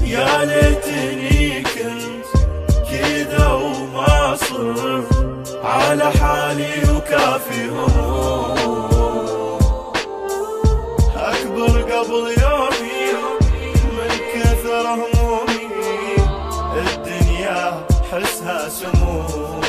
يا ليتني كنت كذا وما صرت على حالي وكافي هموم. أكبر قبل يومي من كثر همومي، الدنيا حسها سموم.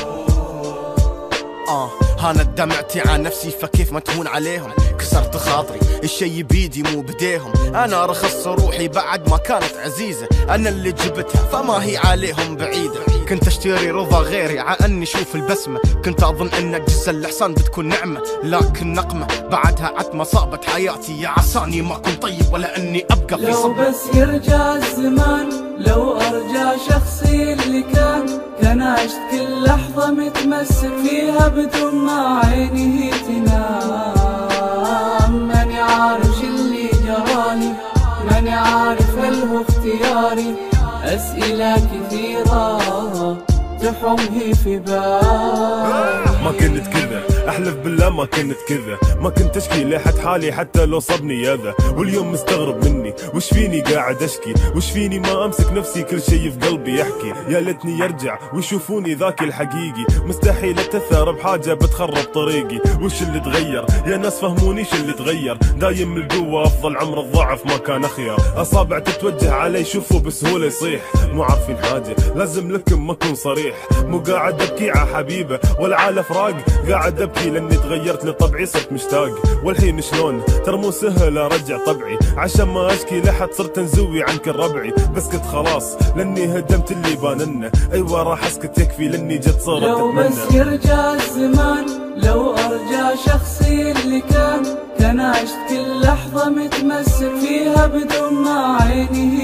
هانت دمعتي عن نفسي فكيف ما تهون عليهم. كسرت خاطري الشي بيدي مو بديهم. انا رخصت روحي بعد ما كانت عزيزة، انا اللي جبتها فما هي عليهم بعيدة. كنت اشتري رضا غيري ع اني شوف البسمة، كنت اظن ان جس الاحسان بتكون نعمة، لكن نقمة بعدها عتمة صابت حياتي. يا عساني ما كنت طيب ولا اني ابقى في لو بس يرجع الزمان، لو ارجع شخصي اللي كان عشت كل لحظة متمسك فيها بدون ما عيني هي تنام. ماني عارف شو اللي جرالي، ماني عارف هل هو اختياري. أسئلة كثيرة تحوم هي في بالي. ما كنت كذا، احلف بالله ما كنت كذا، ما كنت اشكي لحد حالي حتى لو صبني يذا. واليوم مستغرب مني وش فيني قاعد اشكي، وش فيني ما امسك نفسي كل شي في قلبي يحكي. يا ليتني يرجع ويشوفوني ذاك الحقيقي، مستحيل اتاثر بحاجه بتخرب طريقي. وش اللي تغير يا ناس فهموني شو اللي تغير، دايم القوه افضل عمر الضعف ما كان اخيار. اصابع تتوجه علي شوفوا بسهوله يصيح، مو عارفين حاجه لازم لكم ما اكون صريح. مو قاعد ابكي ع حبيبه ولا على فراق، قاعد ابكي لاني تغيرت لطبعي صرت مشتاق. والحين شلون ترى مو سهل ارجع طبعي، عشان ما اشكي لحد صرت انزوي عن كل ربعي. بسكت خلاص لاني هدمت اللي باننا، ايوه راح اسكت يكفي لاني جت صارت لو اتمنى. بس يرجع الزمان، لو ارجع شخصي اللي كان عشت كل لحظة متمسك فيها بدون ما عيني هي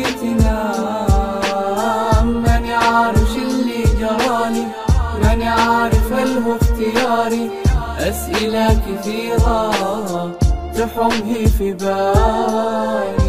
تنام. ماني عارف شو اللي جرالي، ماني عارف هل هو اختياري. أسئلة كثيرة تحوم هي في بالي.